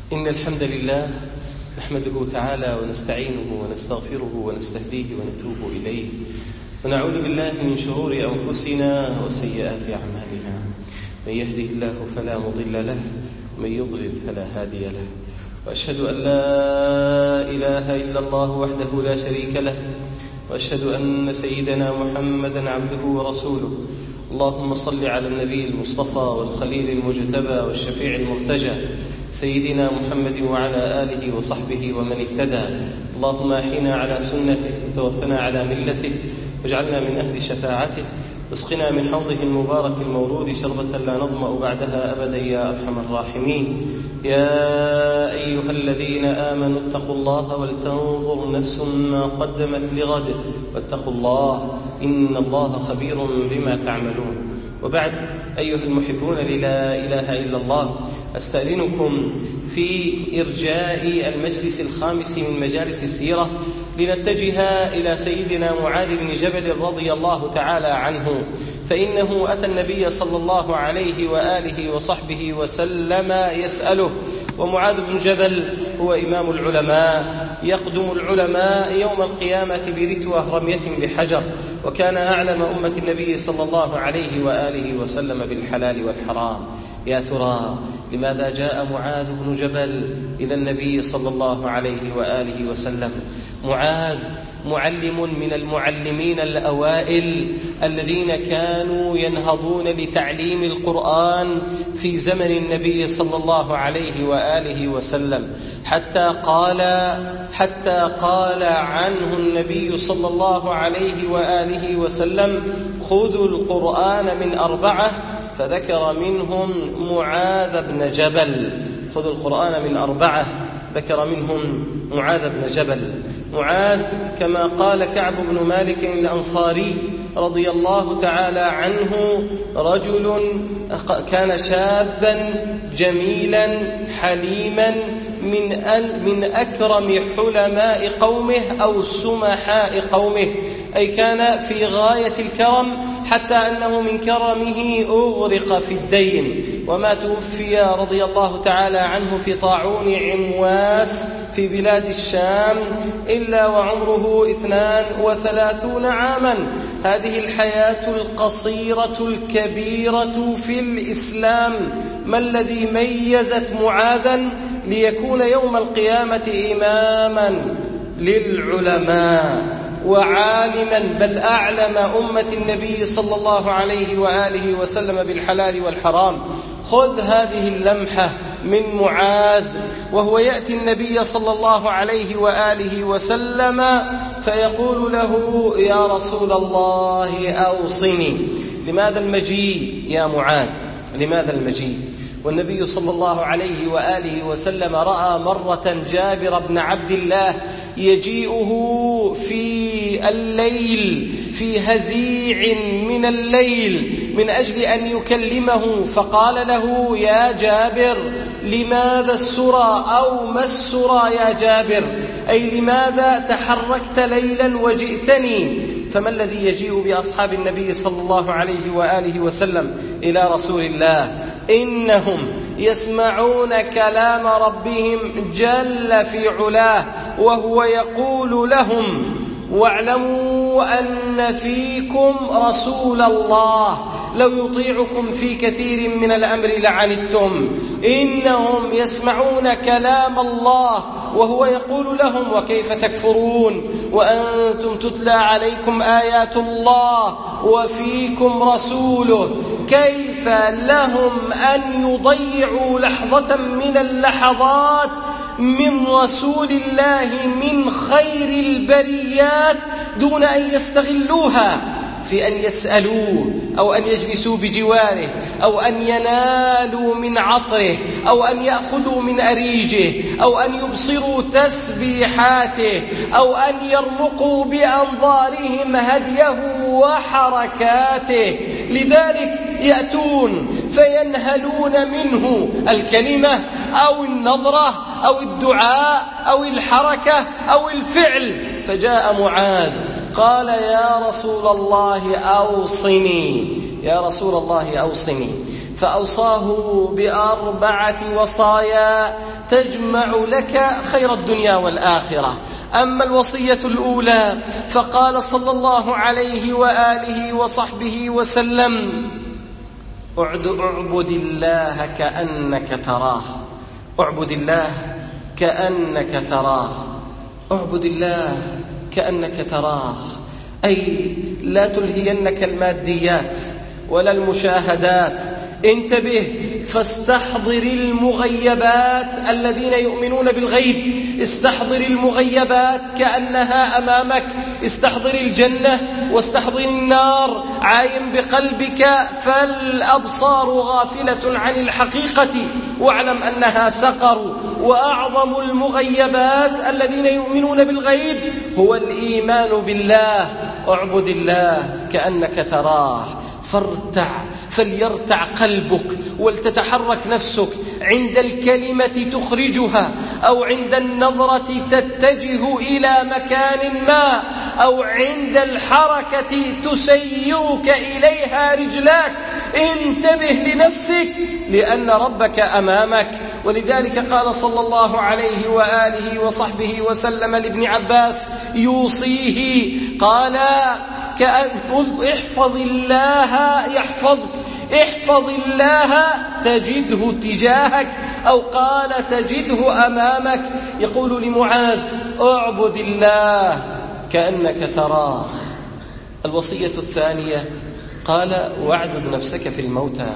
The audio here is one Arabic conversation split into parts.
إن الحمد لله نحمده تعالى ونستعينه ونستغفره ونستهديه ونتوب إليه، ونعوذ بالله من شرور أنفسنا وسيئات أعمالنا. من يهده الله فلا مضل له، ومن يضلل فلا هادي له. وأشهد أن لا إله إلا الله وحده لا شريك له، وأشهد أن سيدنا محمدا عبده ورسوله. اللهم صل على النبي المصطفى والخليل المجتبى والشفيع المرتجى سيدنا محمد وعلى آله وصحبه ومن اهتدى. اللهم أحينا على سنته وتوفنا على ملته، واجعلنا من أهل شفاعته، واسقنا من حوضه المبارك المورود شربة لا نظمأ بعدها أبدا يا أرحم الراحمين. يا أيها الذين آمنوا اتقوا الله ولتنظر نفس ما قدمت لغد، واتقوا الله إن الله خبير بما تعملون. وبعد، أيها المحبون للا إله إلا الله، أستأذنكم في إرجاء المجلس الخامس من مجالس السيرة لنتجه إلى سيدنا معاذ بن جبل رضي الله تعالى عنه، فإنه أتى النبي صلى الله عليه وآله وصحبه وسلم يسأله. ومعاذ بن جبل هو إمام العلماء، يقدم العلماء يوم القيامة برتوة رمية بحجر، وكان أعلم أمة النبي صلى الله عليه وآله وسلم بالحلال والحرام. يا ترى لماذا جاء معاذ بن جبل إلى النبي صلى الله عليه وآله وسلم؟ معاذ معلم من المعلمين الأوائل الذين كانوا ينهضون لتعليم القرآن في زمن النبي صلى الله عليه وآله وسلم، حتى قال عنه النبي صلى الله عليه وآله وسلم: خذوا القرآن من 4، فذكر منهم معاذ بن جبل. خذوا القرآن من 4، ذكر منهم معاذ بن جبل. معاذ كما قال كعب بن مالك الأنصاري رضي الله تعالى عنه: رجل كان شابا جميلا حليما من أكرم حلماء قومه أو سمحاء قومه، أي كان في غاية الكرم، حتى أنه من كرمه أغرق في الدين، وما توفي رضي الله تعالى عنه في طاعون عمواس في بلاد الشام إلا وعمره 32 عاما. هذه الحياة القصيرة الكبيرة في الإسلام ما الذي ميزت معاذا ليكون يوم القيامة إماما للعلماء وعالما، بل أعلم أمة النبي صلى الله عليه وآله وسلم بالحلال والحرام؟ خذ هذه اللمحة من معاذ وهو يأتي النبي صلى الله عليه وآله وسلم فيقول له: يا رسول الله أوصني. لماذا المجيء يا معاذ؟ لماذا المجيء؟ والنبي صلى الله عليه وآله وسلم رأى مرة جابر بن عبد الله يجيئه في الليل في هزيع من الليل من أجل أن يكلمه، فقال له: يا جابر، لماذا السرى أو ما السرى يا جابر؟ أي لماذا تحركت ليلا وجئتني؟ فما الذي يجيء بأصحاب النبي صلى الله عليه وآله وسلم إلى رسول الله؟ إنهم يسمعون كلام ربهم جل في علاه، وهو يقول لهم: واعلموا أن فيكم رسول الله لو يطيعكم في كثير من الأمر لعنتم. إنهم يسمعون كلام الله وهو يقول لهم: وكيف تكفرون وأنتم تتلى عليكم آيات الله وفيكم رسوله؟ كيف لهم أن يضيعوا لحظة من اللحظات من رسول الله من خير البريات دون أن يستغلوها في أن يسألوه أو أن يجلسوا بجواره أو أن ينالوا من عطره أو أن يأخذوا من أريجه أو أن يبصروا تسبيحاته أو أن يرمقوا بأنظارهم هديه وحركاته؟ لذلك يأتون فينهلون منه الكلمة أو النظرة أو الدعاء أو الحركة أو الفعل. فجاء معاذ قال: يا رسول الله أوصني، يا رسول الله أوصني. فأوصاه ب4 وصايا تجمع لك خير الدنيا والآخرة. أما الوصية الأولى فقال صلى الله عليه وآله وصحبه وسلم: اعبد الله كأنك تراه. اعبد الله كأنك تراه. اعبد الله كأنك تراه، أي لا تلهينك الماديات ولا المشاهدات. انتبه، فاستحضر المغيبات. الذين يؤمنون بالغيب استحضر المغيبات كأنها أمامك. استحضر الجنة واستحضر النار، عاين بقلبك فالأبصار غافلة عن الحقيقة، واعلم أنها سقر. وأعظم المغيبات الذين يؤمنون بالغيب هو الإيمان بالله. اعبد الله كأنك تراه، فليرتع قلبك ولتتحرك نفسك عند الكلمة تخرجها، أو عند النظرة تتجه إلى مكان ما، أو عند الحركة تسيرك إليها رجلاك. انتبه لنفسك، لأن ربك أمامك. ولذلك قال صلى الله عليه وآله وصحبه وسلم لابن عباس يوصيه، قال: احفظ الله يحفظك، احفظ الله تجده تجاهك، أو قال تجده أمامك. يقول لمعاذ: اعبد الله كأنك تراه. الوصية الثانية قال: واعدد نفسك في الموتى.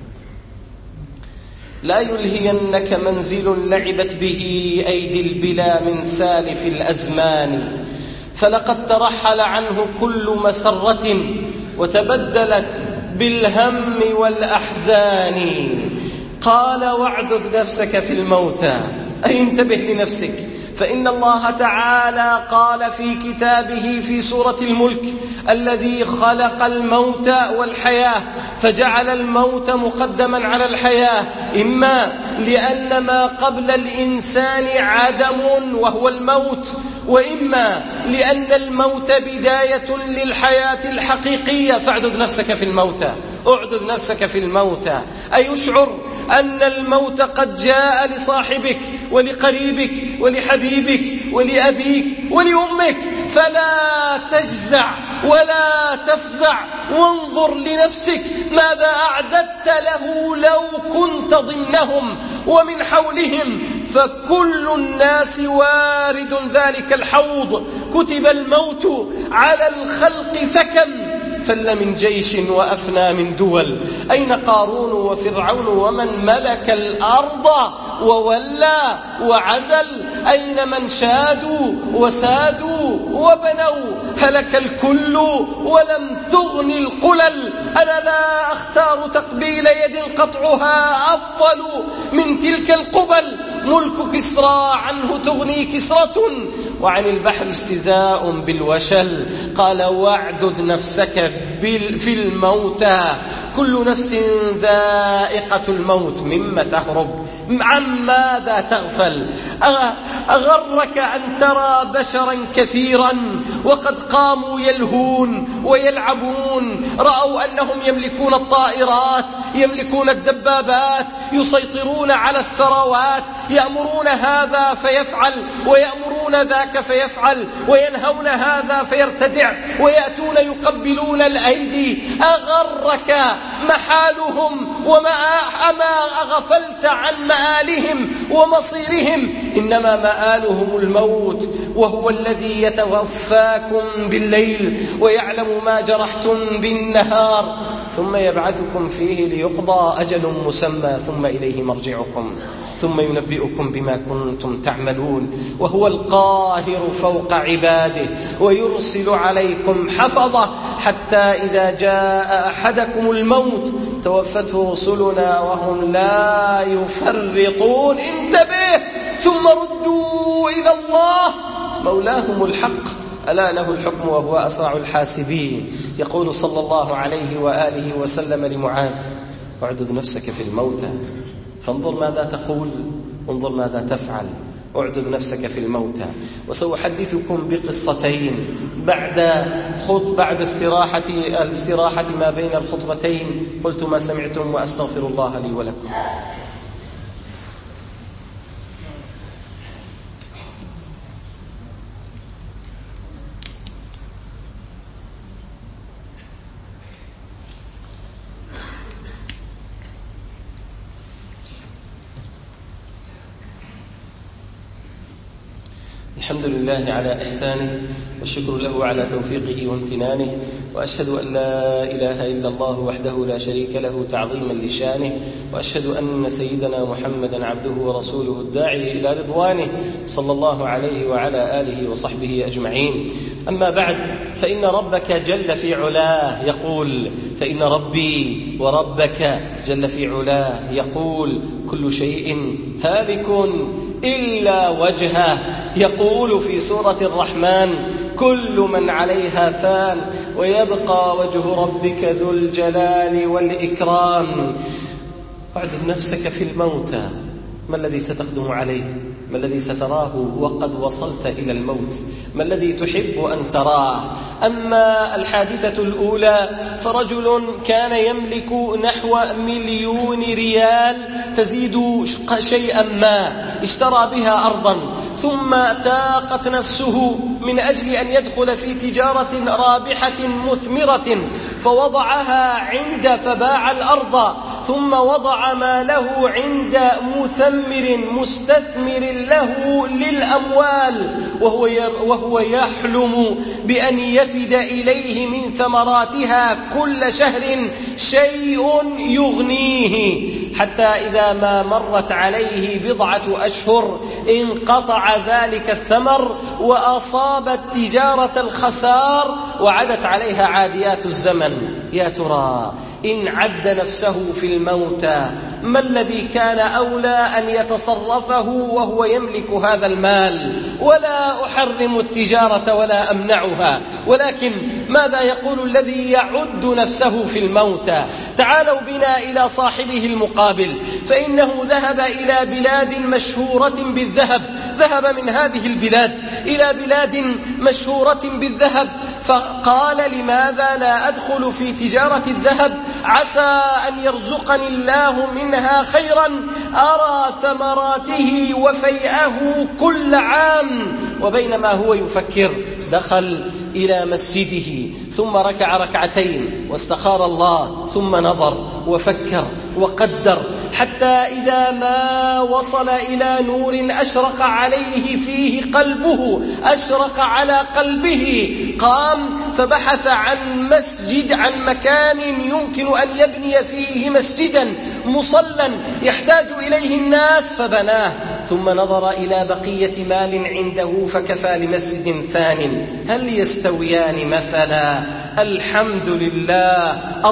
لا يلهينك منزل لعبت به أيدي البلا من سالف الأزمان، فلقد ترحل عنه كل مسرة وتبدلت بالهم والأحزان. قال: واعدد نفسك في الموتى، أي انتبه لنفسك، فإن الله تعالى قال في كتابه في سورة الملك: الذي خلق الموت والحياة فجعل الموت مقدما على الحياة، إما لأن ما قبل الإنسان عدم وهو الموت، وإما لأن الموت بداية للحياة الحقيقية. فاعدد نفسك في الموتى، اعدد نفسك في الموتى، أي اشعر أن الموت قد جاء لصاحبك ولقريبك ولحبيبك ولأبيك ولأمك، فلا تجزع ولا تفزع، وانظر لنفسك ماذا أعددت له لو كنت ضمنهم ومن حولهم، فكل الناس وارد ذلك الحوض. كتب الموت على الخلق فكم فل من جيش وأفنى من دول. أين قارون وفرعون ومن ملك الأرض وولى وعزل؟ أين من شادوا وسادوا وبنوا؟ هلك الكل ولم تغن القلل. أنا لا أختار تقبيل يد قطعها أفضل من تلك القبل. ملك كسرى عنه تغني كسرة، وعن البحر استزاء بالوشل. قال: واعدد نفسك في الموتى، كل نفس ذائقة الموت. مما تهرب؟ عن ماذا تغفل؟ أغرك أن ترى بشرا كثيرا وقد قاموا يلهون ويلعبون، رأوا أنهم يملكون الطائرات، يملكون الدبابات، يسيطرون على الثروات، يأمرون هذا فيفعل ويأمرون ذاك فيفعل، وينهون هذا فيرتدع، ويأتون يقبلون الأيدي. أغرك محالهم أما أغفلت عن مآلهم ومصيرهم؟ إنما مآلهم الموت، وهو الذي يتوفاكم بالليل ويعلم ما جرحتم بالنهار، ثم يبعثكم فيه ليقضى أجل مسمى، ثم إليه مرجعكم ثم ينبئكم بما كنتم تعملون. وهو القاهر فوق عباده ويرسل عليكم حفظه، حتى إذا جاء أحدكم الموت توفته رسلنا وهم لا يفرطون. انتبه، ثم ردوا إلى الله مولاهم الحق، ألا له الحكم وهو أسرع الحاسبين. يقول صلى الله عليه وآله وسلم لمعاذ: اعدد نفسك في الموتى، فانظر ماذا تقول، انظر ماذا تفعل. اعدد نفسك في الموتى. وسأحدثكم بقصتين بعد الاستراحة ما بين الخطبتين. قلت ما سمعتم وأستغفر الله لي ولكم. الحمد لله على إحسانه، والشكر له على توفيقه وامتنانه، وأشهد أن لا إله إلا الله وحده لا شريك له تعظيما لشانه، وأشهد أن سيدنا محمدا عبده ورسوله الداعي إلى رضوانه صلى الله عليه وعلى آله وصحبه أجمعين. أما بعد، فإن ربك جل في علاه يقول: فإن ربي وربك جل في علاه يقول: كل شيء هالك إلا وجهه. يقول في سورة الرحمن: كل من عليها فان ويبقى وجه ربك ذو الجلال والإكرام. اعدد نفسك في الموتى، ما الذي ستخدم عليه؟ ما الذي ستراه وقد وصلت إلى الموت؟ ما الذي تحب أن تراه؟ أما الحادثة الأولى فرجل كان يملك نحو 1,000,000 ريال تزيد شيئا ما، اشترى بها أرضا، ثم تاقت نفسه من أجل أن يدخل في تجارة رابحة مثمرة، فوضعها فباع الأرض، ثم وضع ما له عند مثمر مستثمر له للأموال، وهو يحلم بأن يفد إليه من ثمراتها كل شهر شيء يغنيه، حتى إذا ما مرت عليه بضعة أشهر انقطع ذلك الثمر وأصاب التجارة الخسار، وعدت عليها عاديات الزمن. يا ترى إن عد نفسه في الموتى ما الذي كان أولى أن يتصرفه وهو يملك هذا المال؟ ولا أحرم التجارة ولا أمنعها، ولكن ماذا يقول الذي يعد نفسه في الموتى؟ تعالوا بنا إلى صاحبه المقابل، فإنه ذهب إلى بلاد مشهورة بالذهب، ذهب من هذه البلاد إلى بلاد مشهورة بالذهب، فقال: لماذا لا أدخل في تجارة الذهب؟ عسى أن يرزقني الله منها خيرا، أرى ثمراته وفيئه كل عام. وبينما هو يفكر دخل إلى مسجده، ثم ركع ركعتين واستخار الله، ثم نظر وفكر وقدر، حتى إذا ما وصل إلى نور أشرق عليه فيه قلبه، أشرق على قلبه، قام فبحث عن مكان يمكن أن يبني فيه مسجدا مصلا يحتاج إليه الناس، فبناه، ثم نظر إلى بقية مال عنده فكفى لمسجد ثان. هل يستويان مثلا؟ الحمد لله،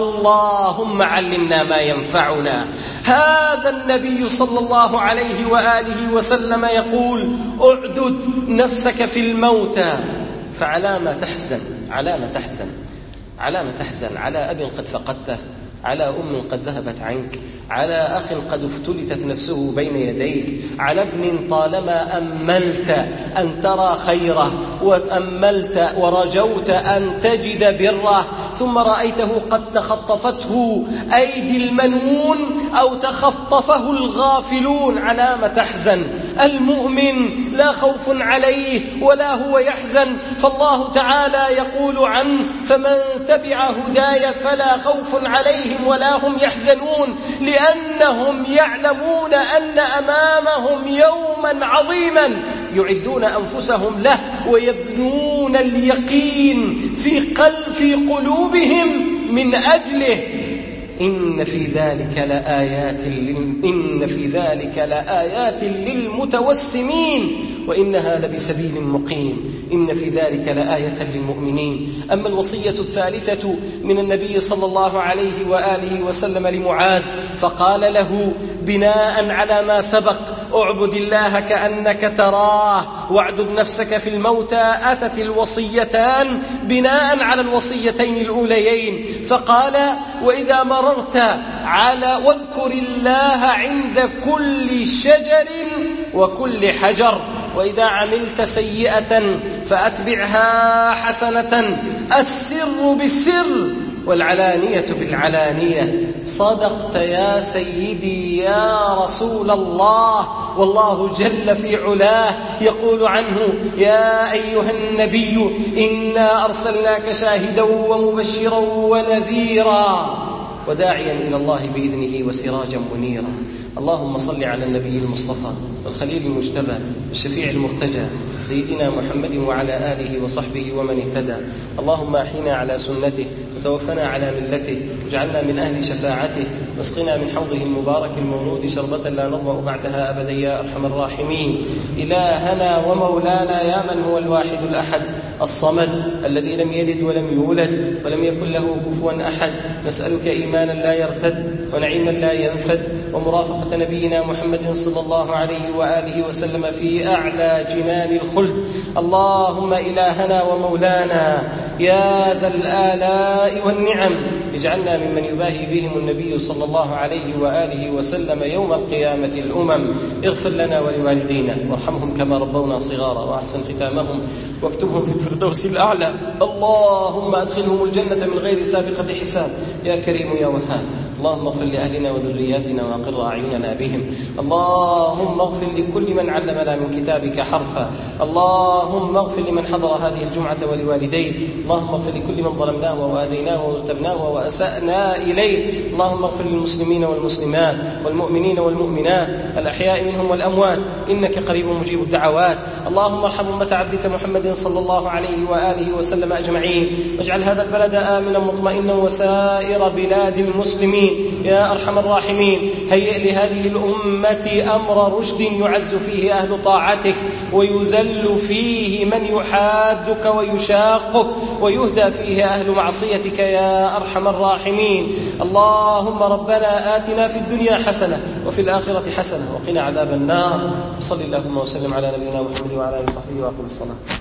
اللهم علمنا ما ينفعنا. هذا النبي صلى الله عليه وآله وسلم يقول: اعدد نفسك في الموتى، فعلى ما تحزن؟ على ما تحزن؟ على ما تحزن؟ على أب قد فقدته، على أم قد ذهبت عنك، على أخ قد افتلتت نفسه بين يديك، على ابن طالما أملت أن ترى خيره وأملت ورجوت أن تجد بره، ثم رأيته قد تخطفته أيدي المنون أو تخطفه الغافلون. على ما تحزن؟ المؤمن لا خوف عليه ولا هو يحزن، فالله تعالى يقول عنه: فمن تبع هداي فلا خوف عليهم ولا هم يحزنون، لأنهم يعلمون أن أمامهم يوما عظيما يعدون أنفسهم له ويبنون اليقين في قلوبهم من أجله. إن في ذلك لآيات للمتوسمين وإنها لبسبيل مقيم. إن في ذلك لآية للمؤمنين. أما الوصية الثالثة من النبي صلى الله عليه وآله وسلم لمعاذ، فقال له بناء على ما سبق: اعبد الله كأنك تراه واعدد نفسك في الموتى. أتت الوصيتان بناء على الوصيتين الأوليين، فقال: وإذا مررت واذكر الله عند كل شجر وكل حجر، وإذا عملت سيئة فأتبعها حسنة. السر بالسر والعلانية بالعلانية. صدقت يا سيدي يا رسول الله. والله جل في علاه يقول عنه: يا أيها النبي إنا أرسلناك شاهدا ومبشرا ونذيرا. وداعيا إلى الله بإذنه وسراجا منيرا. اللهم صل على النبي المصطفى والخليل المجتبى والشفيع المرتجى سيدنا محمد وعلى آله وصحبه ومن اهتدى. اللهم أحينا على سنته وتوفنا على ملته واجعلنا من أهل شفاعته واسقنا من حوضه المبارك المورود شربة لا نظمأ بعدها أبدا يا أرحم الراحمين. إلهنا ومولانا يا من هو الواحد الأحد الصمد الذي لم يلد ولم يولد ولم يكن له كفوا أحد، نسألك إيمانا لا يرتد ونعيما لا ينفد ومرافقة نبينا محمد صلى الله عليه وآله وسلم في أعلى جنان الخلد. اللهم إلهنا ومولانا يا ذا الآلاء والنعم اجعلنا ممن يباهي بهم النبي صلى الله عليه وآله وسلم يوم القيامة الأمم. اغفر لنا ولوالدينا وارحمهم كما ربونا صغارا وأحسن ختامهم واكتبهم في الفردوس الأعلى. اللهم أدخلهم الجنة من غير سابقة حساب يا كريم يا وهاب. اللهم اغفر لأهلنا وذرياتنا وأقر أعيننا بهم. اللهم اغفر لكل من علمنا من كتابك حرفا. اللهم اغفر لمن حضر هذه الجمعة ولوالديه. اللهم اغفر لكل من ظلمناه وآذيناه وارتبناه وأسأنا إليه. اللهم اغفر للمسلمين والمسلمات والمؤمنين والمؤمنات الأحياء منهم والأموات إنك قريب مجيب الدعوات. اللهم ارحم أمة عبدك محمد صلى الله عليه وآله وسلم أجمعين، واجعل هذا البلد آمنا مطمئنا وسائر بلاد المسلمين يا أرحم الراحمين. هيئ لهذه الأمة أمر رشد يعز فيه أهل طاعتك ويذل فيه من يحادك ويشاقك ويهدى فيه أهل معصيتك يا أرحم الراحمين. اللهم ربنا آتنا في الدنيا حسنة وفي الآخرة حسنة وقنا عذاب النار. صلى اللهم وسلم على نبينا محمد وعلى آله وصحبه وأقم الصلاة.